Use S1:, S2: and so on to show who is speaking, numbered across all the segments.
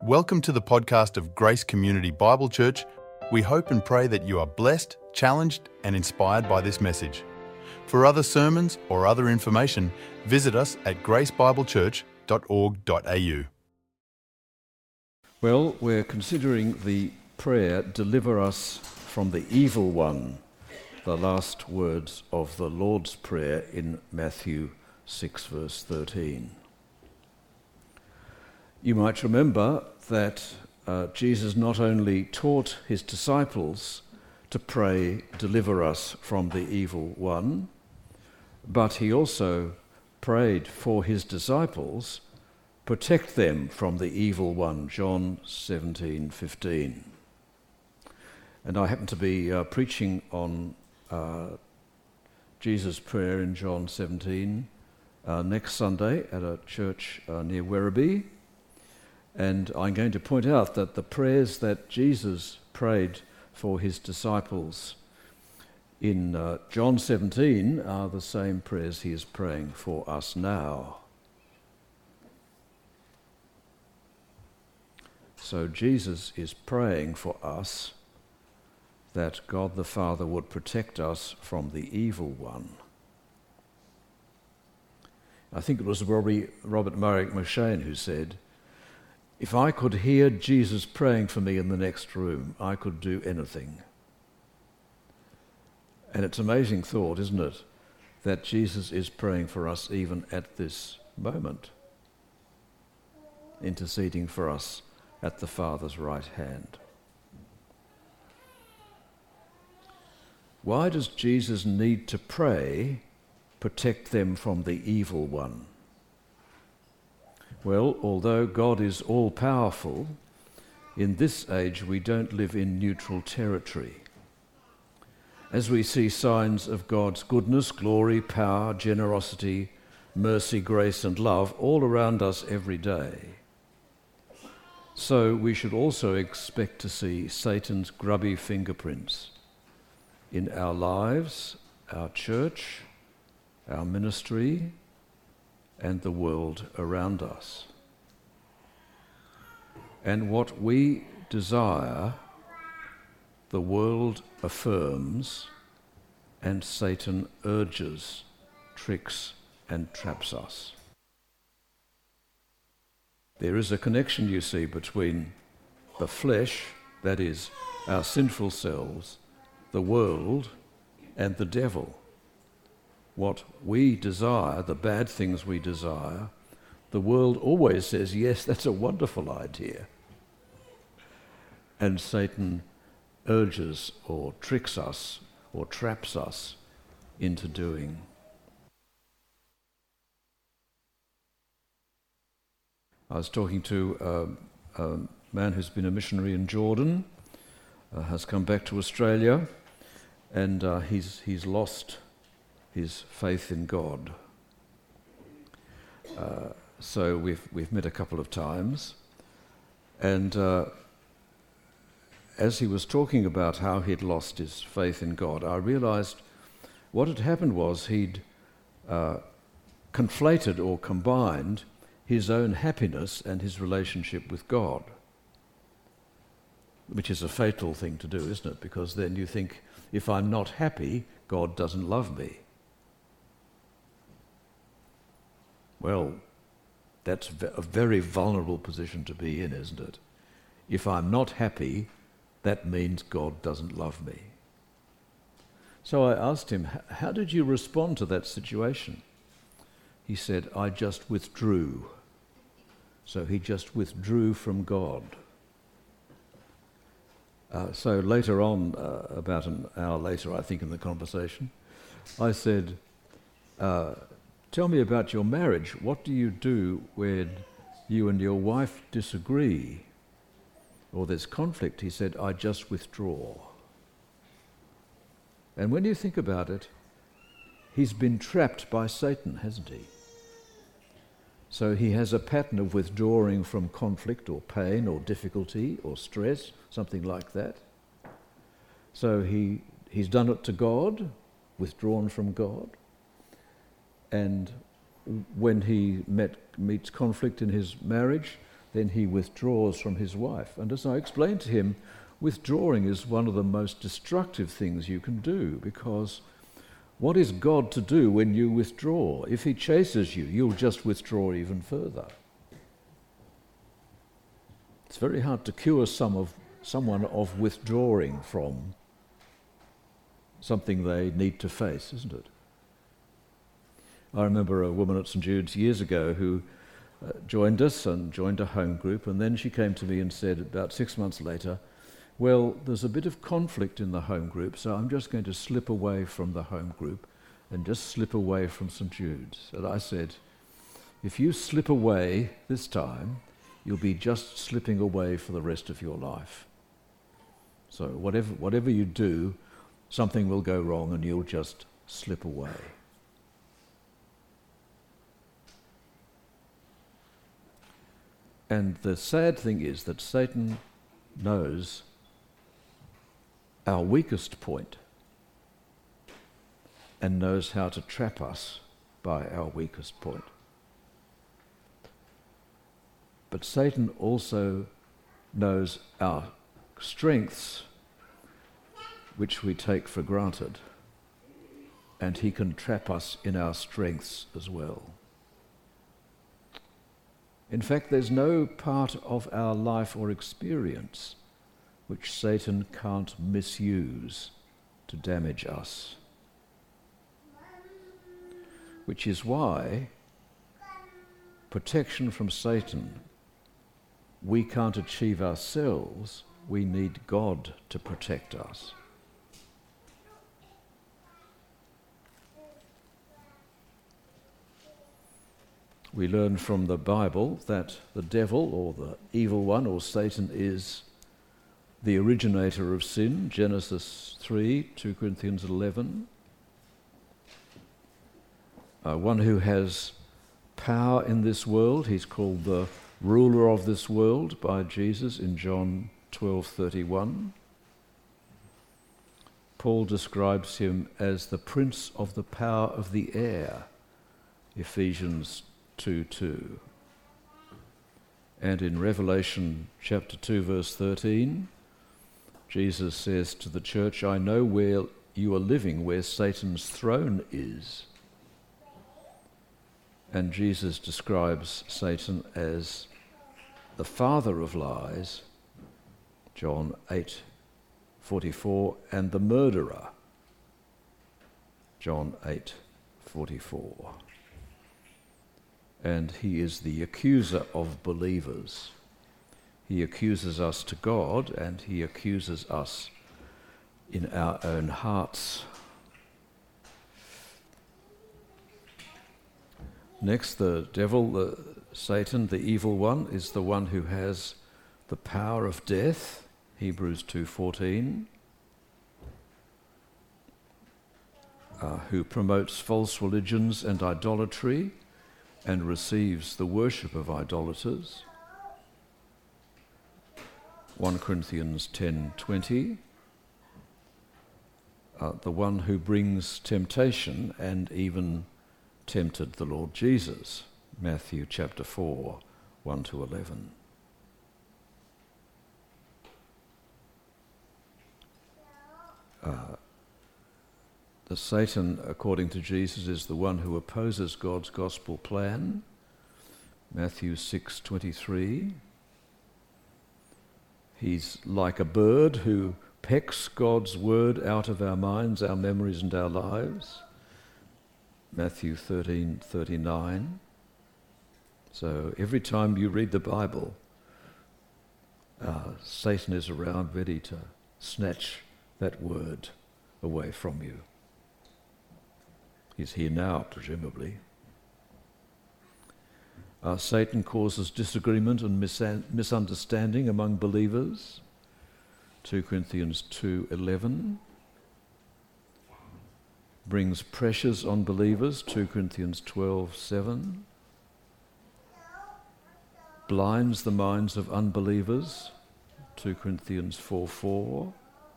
S1: Welcome to the podcast of Grace Community Bible Church. We hope and pray that you are blessed, challenged, and inspired by this message. For other sermons or other information, visit us at gracebiblechurch.org.au.
S2: Well, we're considering the prayer, "Deliver us from the evil one," the last words of the Lord's Prayer in Matthew 6, verse 13. You might remember that Jesus not only taught his disciples to pray, "Deliver us from the evil one," but he also prayed for his disciples, "Protect them from the evil one," John 17:15. And I happen to be preaching on Jesus' prayer in John 17 next Sunday at a church near Werribee. And I'm going to point out that the prayers that Jesus prayed for his disciples in John 17 are the same prayers he is praying for us now. So Jesus is praying for us that God the Father would protect us from the evil one. I think it was Robert Murray M'Cheyne who said, "If I could hear Jesus praying for me in the next room, I could do anything." And it's an amazing thought, isn't it, that Jesus is praying for us even at this moment, interceding for us at the Father's right hand. Why does Jesus need to pray, "Protect them from the evil one"? Well, although God is all-powerful, in this age we don't live in neutral territory. As we see signs of God's goodness, glory, power, generosity, mercy, grace and love all around us every day, so we should also expect to see Satan's grubby fingerprints in our lives, our church, our ministry, and the world around us. And what we desire, the world affirms, and Satan urges, tricks, and traps us. There is a connection, you see, between the flesh, that is, our sinful selves, the world, and the devil. What we desire, the bad things we desire, the world always says, "Yes, that's a wonderful idea." And Satan urges or tricks us or traps us into doing. I was talking to a man who's been a missionary in Jordan, has come back to Australia, and he's lost his faith in God. So we've met a couple of times, and as he was talking about how he'd lost his faith in God, I realized what had happened was he'd conflated or combined his own happiness and his relationship with God, which is a fatal thing to do, isn't it? Because then you think, if I'm not happy, God doesn't love me. Well, that's a very vulnerable position to be in, isn't it? If I'm not happy, that means God doesn't love me. So I asked him, "How did you respond to that situation?" He said, "I just withdrew." So he just withdrew from God. So later on, about an hour later, I think, in the conversation, I said, "Tell me about your marriage. What do you do when you and your wife disagree or there's conflict?" He said, "I just withdraw." And when you think about it, he's been trapped by Satan, hasn't he? So he has a pattern of withdrawing from conflict or pain or difficulty or stress, something like that. So he's done it to God, withdrawn from God. And when he meets conflict in his marriage, then he withdraws from his wife. And as I explained to him, withdrawing is one of the most destructive things you can do, because what is God to do when you withdraw? If he chases you, you'll just withdraw even further. It's very hard to cure someone of withdrawing from something they need to face, isn't it? I remember a woman at St Jude's years ago who joined us and joined a home group, and then she came to me and said about 6 months later, well, there's a bit of conflict in the home group, so I'm just going to slip away from the home group and just slip away from St Jude's. And I said, if you slip away this time, you'll be just slipping away for the rest of your life. So whatever you do, something will go wrong and you'll just slip away. And the sad thing is that Satan knows our weakest point and knows how to trap us by our weakest point. But Satan also knows our strengths, which we take for granted, and he can trap us in our strengths as well. In fact, there's no part of our life or experience which Satan can't misuse to damage us. Which is why protection from Satan we can't achieve ourselves. We need God to protect us. We learn from the Bible that the devil, or the evil one, or Satan, is the originator of sin, Genesis 3, 2 Corinthians 11. One who has power in this world. He's called the ruler of this world by Jesus in John 12:31. Paul describes him as the prince of the power of the air, Ephesians 2:2. And in Revelation chapter 2 verse 13, Jesus says to the church, I know where you are living, where Satan's throne is. And Jesus describes Satan as the father of lies, John 8:44, and the murderer, John 8:44. And he is the accuser of believers. He accuses us to God, and he accuses us in our own hearts. Next, the devil, Satan, the evil one, is the one who has the power of death, Hebrews 2:14, who promotes false religions and idolatry and receives the worship of idolaters, 1 Corinthians 10:20, the one who brings temptation and even tempted the Lord Jesus, Matthew chapter 4, 1-11. The Satan, according to Jesus, is the one who opposes God's gospel plan, Matthew 6:23. He's like a bird who pecks God's word out of our minds, our memories and our lives, Matthew 13:39. So every time you read the Bible, Satan is around ready to snatch that word away from you. He's here now, presumably. Satan causes disagreement and misunderstanding among believers, 2 Corinthians 2:11. Brings pressures on believers, 2 Corinthians 12:7. Blinds the minds of unbelievers, 2 Corinthians 4:4.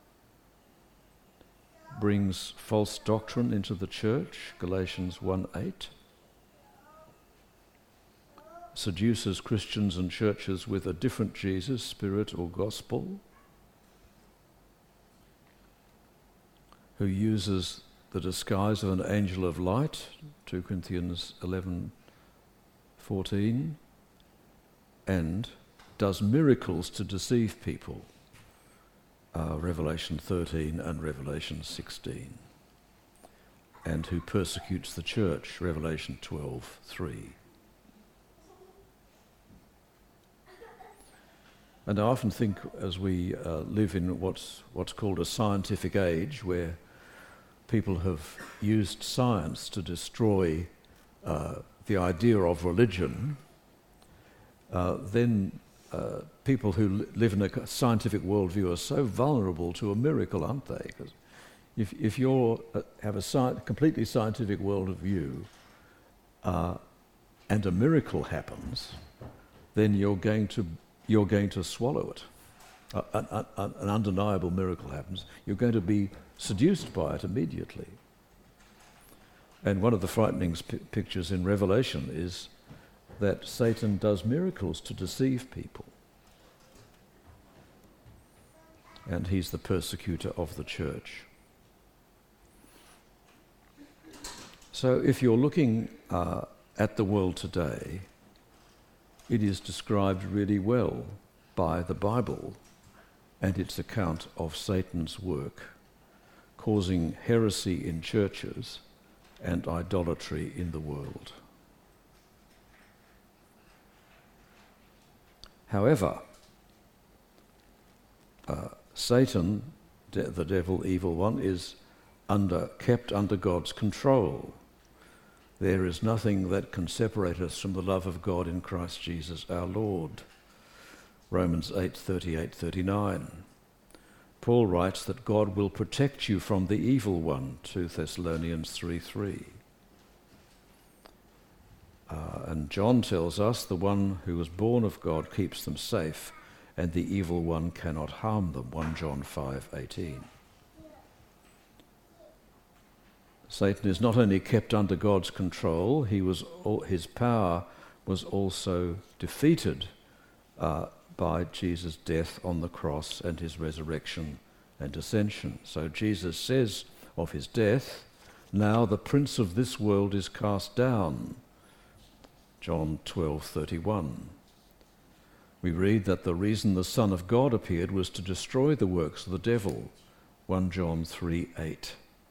S2: Brings false doctrine into the church, Galatians 1:8. seduces Christians and churches with a different Jesus, spirit or gospel, who uses the disguise of an angel of light, 2 Corinthians 11:14, and does miracles to deceive people, Revelation 13 and Revelation 16, and who persecutes the church, Revelation 12:3. And I often think, as we live in what's called a scientific age, where people have used science to destroy the idea of religion, then people who live in a scientific worldview are so vulnerable to a miracle, aren't they? Because if you have a completely scientific worldview and a miracle happens, then you're going to swallow it. An undeniable miracle happens, you're going to be seduced by it immediately. And one of the frightening pictures in Revelation is that Satan does miracles to deceive people. And he's the persecutor of the church. So if you're looking at the world today, it is described really well by the Bible and its account of Satan's work, causing heresy in churches and idolatry in the world. However, Satan, the devil, evil one, is kept under God's control. There is nothing that can separate us from the love of God in Christ Jesus our Lord. Romans 8:38-39. Paul writes that God will protect you from the evil one, 2 Thessalonians 3:3. And John tells us the one who was born of God keeps them safe, and the evil one cannot harm them, 1 John 5:18. Satan is not only kept under God's control, his power was also defeated by Jesus' death on the cross and his resurrection and ascension. So Jesus says of his death, "Now the prince of this world is cast down," John 12:31. We read that the reason the Son of God appeared was to destroy the works of the devil, 1 John 3:8.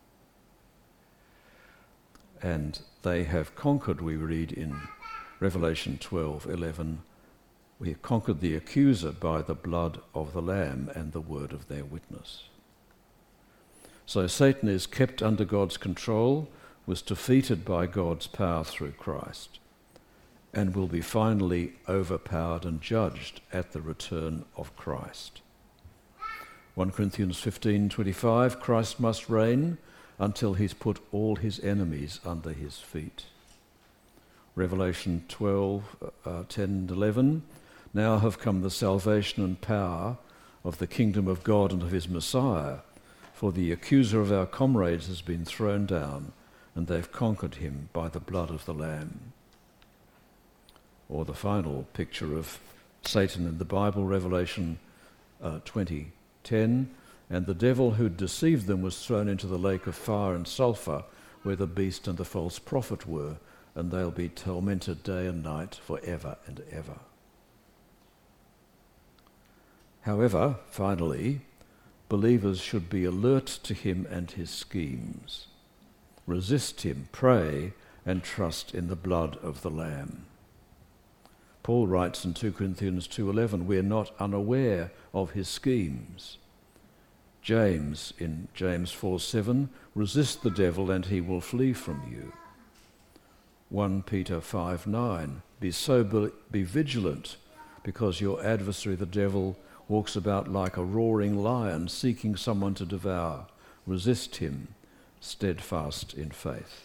S2: And they have conquered, we read in Revelation 12:11, we have conquered the accuser by the blood of the Lamb and the word of their witness. So Satan is kept under God's control, was defeated by God's power through Christ, and will be finally overpowered and judged at the return of Christ. 1 Corinthians 15:25, Christ must reign until he's put all his enemies under his feet. Revelation 12:10-11, now have come the salvation and power of the kingdom of God and of his Messiah, for the accuser of our comrades has been thrown down, and they've conquered him by the blood of the Lamb. Or the final picture of Satan in the Bible, Revelation 20:10, and the devil who deceived them was thrown into the lake of fire and sulfur, where the beast and the false prophet were, and they'll be tormented day and night forever and ever. However, finally, believers should be alert to him and his schemes. Resist him, pray, and trust in the blood of the Lamb. Paul writes in 2 Corinthians 2:11, we're not unaware of his schemes. James, in James 4:7, resist the devil and he will flee from you. 1 Peter 5:9, be vigilant, because your adversary the devil walks about like a roaring lion, seeking someone to devour. Resist him, steadfast in faith.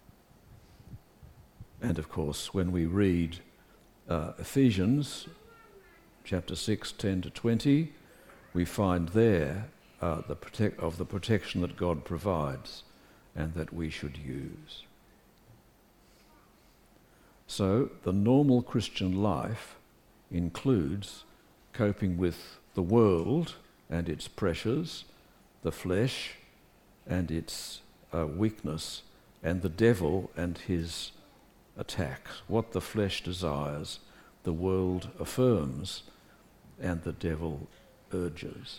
S2: And of course, when we read Ephesians chapter 6, 10-20, we find there the protection that God provides and that we should use. So the normal Christian life includes coping with the world and its pressures, the flesh and its weakness, and the devil and his attacks. What the flesh desires, the world affirms, and the devil urges.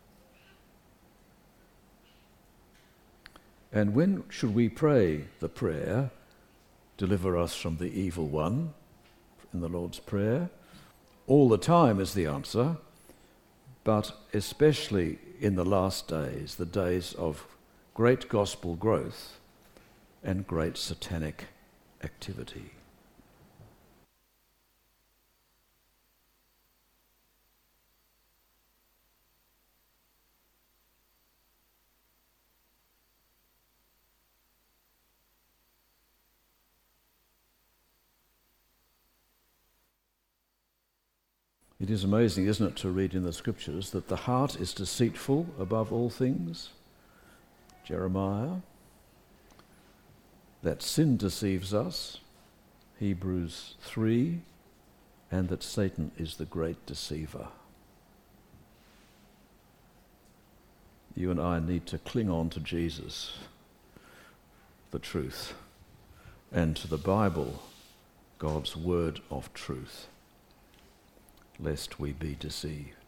S2: And when should we pray the prayer, "Deliver us from the evil one," in the Lord's Prayer? All the time is the answer, but especially in the last days, the days of great gospel growth and great satanic activity. It is amazing, isn't it, to read in the scriptures that the heart is deceitful above all things, Jeremiah, that sin deceives us, Hebrews 3, and that Satan is the great deceiver. You and I need to cling on to Jesus, the truth, and to the Bible, God's word of truth, lest we be deceived.